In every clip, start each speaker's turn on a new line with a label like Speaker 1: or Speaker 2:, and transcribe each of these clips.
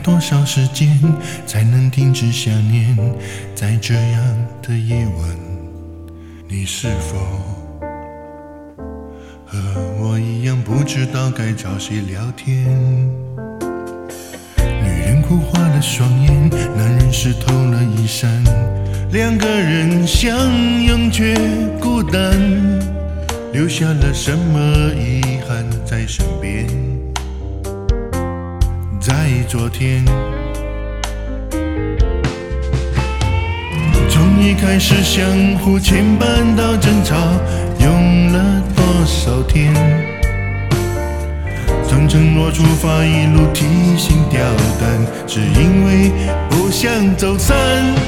Speaker 1: 多少时间才能停止想念？在这样的夜晚，你是否和我一样不知道该找谁聊天？女人哭花了双眼，男人湿透了衣衫，两个人相拥却孤单，留下了什么遗憾在身边？在昨天，从一开始相互牵绊到争吵，用了多少天？从承诺出发，一路提心吊胆，只因为不想走散。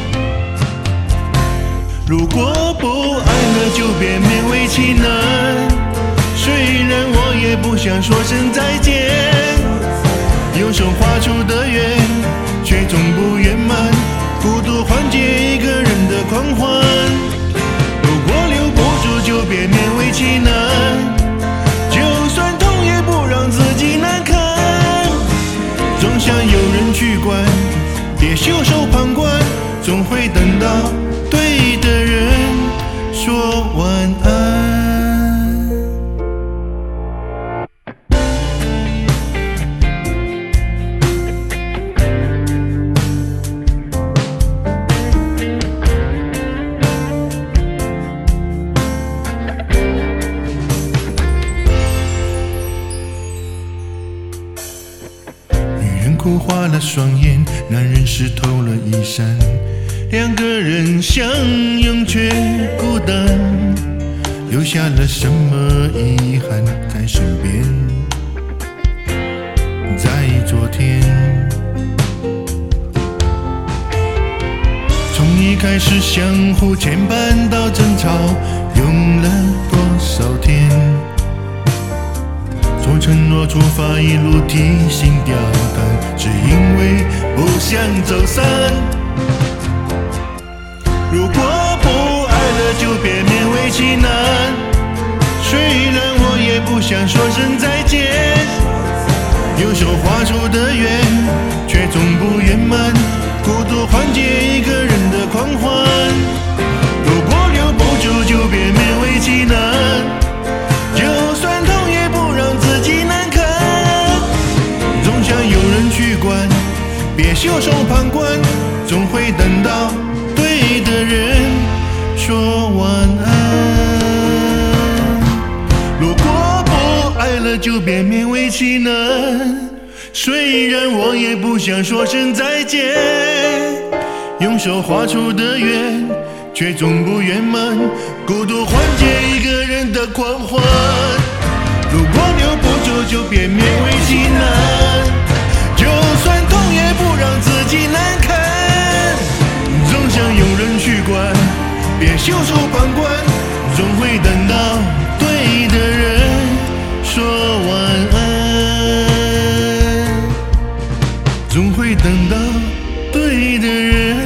Speaker 1: 如果不爱了，就别勉为其难。虽然我也不想说声再见，用手画出的圆，却总不圆满。孤独缓解一个人的狂欢。如果留不住，就别勉为其难。就算痛，也不让自己难堪。总想有人去管，别袖手旁观。总会等到对的人说晚安。女人哭花了双眼，男人湿透了衣衫，两个人相拥却孤单，留下了什么遗憾在身边？在昨天，从一开始相互牵绊到争吵，用了多少天？从承诺出发，一路提心吊胆，只因为不想走散。如果不爱了，就别勉为其难。虽然我也不想说声再见，用手画出的圆，却总不圆满。孤独缓解一个人的狂欢。如果留不住，就别勉为其难。就算痛，也不让自己难堪。总想有人去管，别袖手旁观。总会等到对的人说晚安。如果不爱了，就别勉为其难。虽然我也不想说声再见，用手画出的圆，却总不圆满。孤独缓解一个人的狂欢。如果留不住，就别勉为其难。就算痛，也不让自己难堪。总想有人去管，别袖手旁观。总会等到对的人说晚安。总会等到对的人